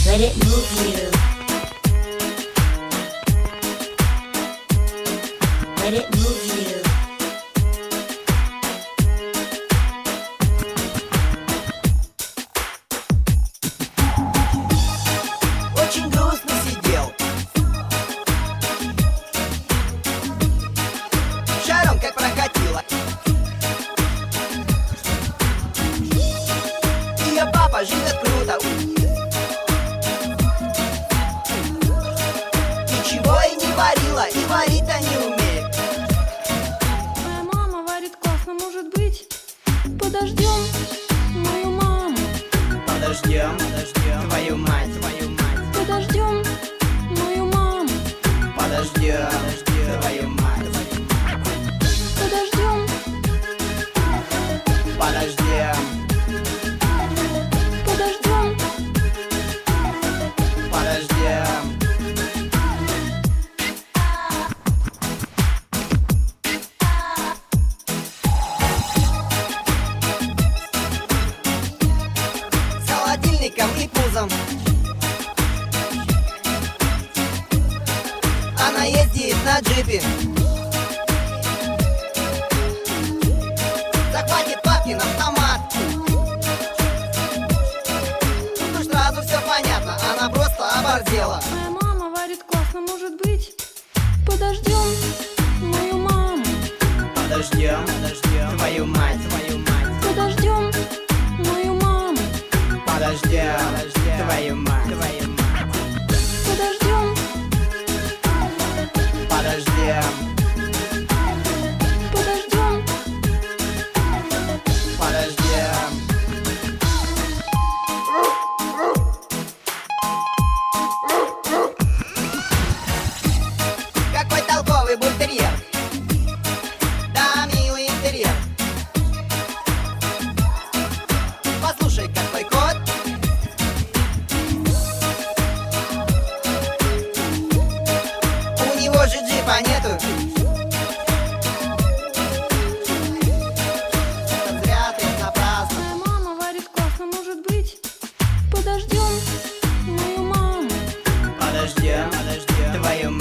Let it move you. Let it move you. Очень грустно сидел, шаром как прокатило. Ее папа живет круто, ничего и не варила, и варить-то не умеет. Моя мама варит классно, может быть, подождем мою маму. Подождем, твою мать, Подождем мою маму. подождем, твою мать, Подождем, подождем, подождем. подождем. С холодильником и пузом она ездит на джипе. Захватит папин автомат. Тут уж сразу все понятно, она просто оборзела. Моя мама варит классно, может быть, подождем мою маму. Подождем, твою мать, Подождем мою маму. подождем, твою мать, Подождем, подождем, подождем. подождем. Какой толковый бультерьер. Да, милый интерьер. Послушай, какой кот. У него же джипа нету. Зря ты напрасно. Моя мама варит классно, может быть, подождем мою маму. Подождем, твою